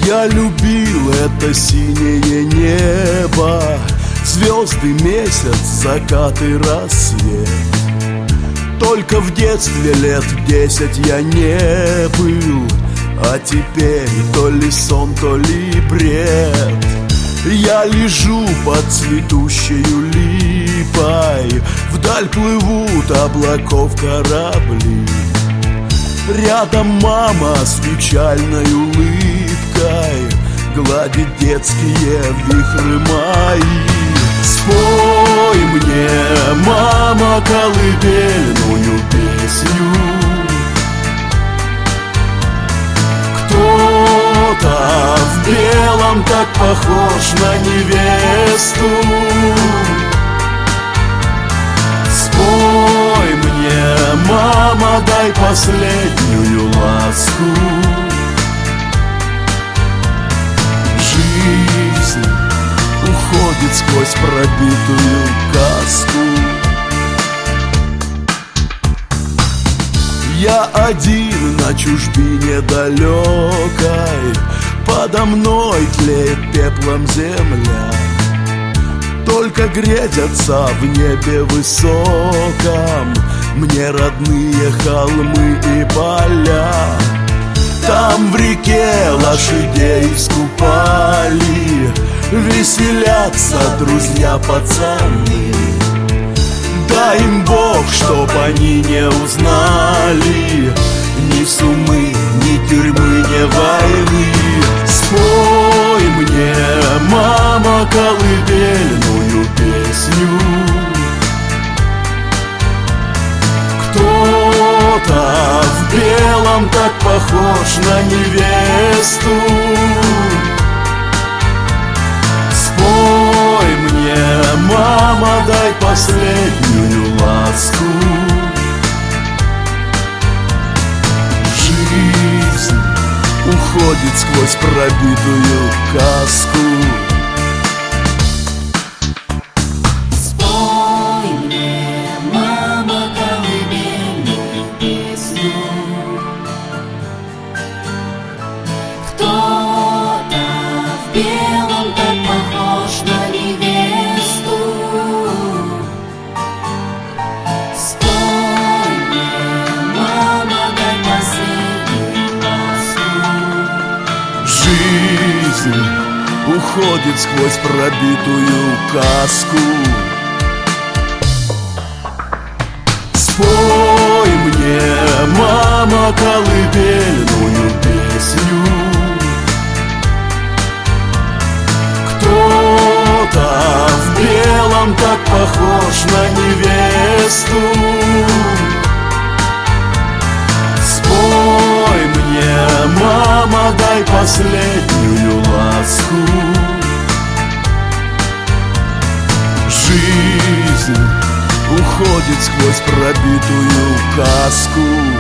Я любил это синее небо, звезды, месяц, закат и рассвет. Только в детстве лет 10 я не был, а теперь то ли сон, то ли бред. Я лежу под цветущею липой, вдаль плывут облаков корабли. Рядом мама с печальной улыбкой гладит детские вихры мои. Спой мне, мама, колыбельную песню. Кто-то в белом так похож на невесту. Спой мне, мама, дай последнюю ласку. Жизнь уходит сквозь пробитую каску. Я один на чужбине далекой, подо мной тлеет пеплом земля. Только грезятся в небе высоком мне родные холмы и поля. Там в реке лошадей искупали, веселятся друзья-пацаны. Дай им Бог, чтоб они не узнали ни сумы, ни тюрьмы, ни войны. Спой мне, мама, колыбельную песню. Кто-то в белом так похож на невесту. Спой мне, мама, дай последнюю ласку. Жизнь уходит сквозь пробитую каску. Спой мне, мама, колыбельную песню. Кто-то в белом так похож на невесту. Спой мне, мама, дай последнюю ласку. Жизнь уходит сквозь пробитую каску. Спой мне, мама, колыбельную песню. Кто-то в белом так похож на невесту. Спой мне, мама, дай последнюю ласку. Жизнь уходит сквозь пробитую каску.